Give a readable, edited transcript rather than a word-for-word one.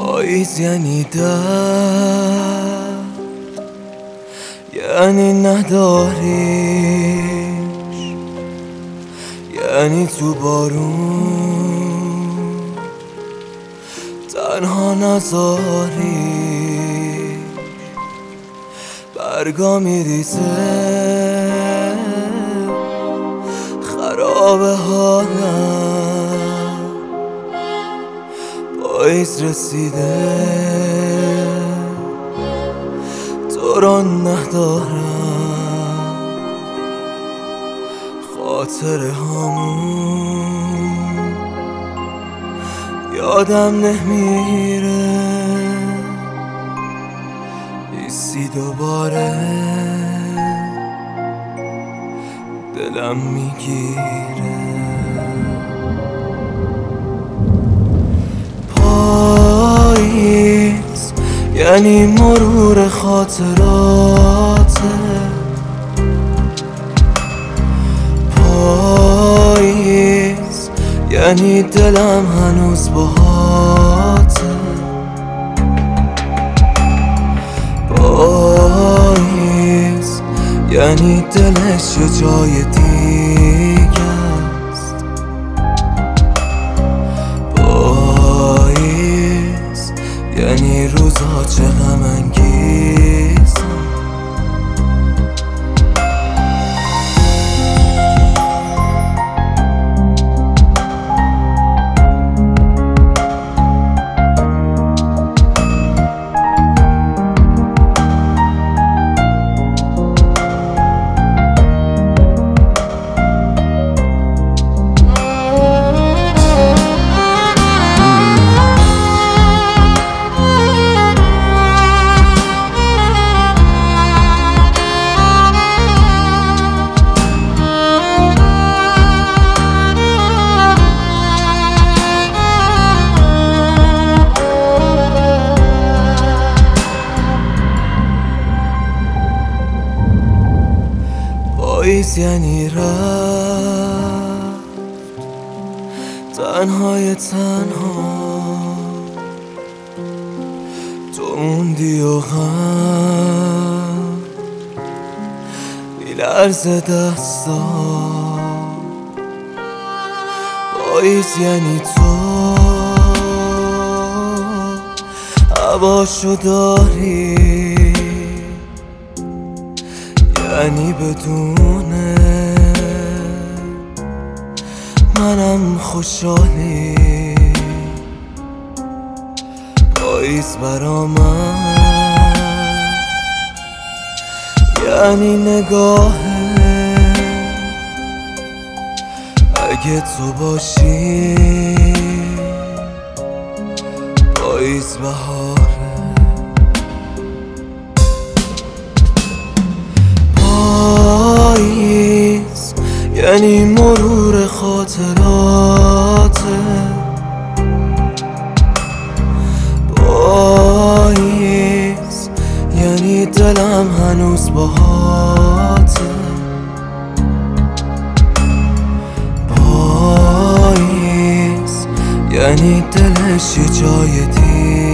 پاییز یعنی درد، یعنی نداریش، یعنی تو بارون تنها نذاریش. برگا میریزه خراب حالم، پاییز رسیده تو رو ندارم. خاطره هامون یادم نمیره، ایسی دوباره دلم میگیره. پاییز یعنی مرور خاطراته، پاییز یعنی دلم هنوز باهاته، پاییز یعنی دلش یه جای دیگه است، پاییز یعنی روزها چه غم انگیزن. پاییز یعنی رفت تنهای تنها، تو موندی و غم میلرزه دستا. پاییز یعنی تو هواشو داری، یعنی بدونه منم خوشحالی. پاییز برا من یعنی نگاهه، اگه تو باشی پاییز بهاره. پاییز یعنی مرور خاطراته، پاییز یعنی دلم هنوز باهاته، پاییز یعنی دلش یه جای دیگه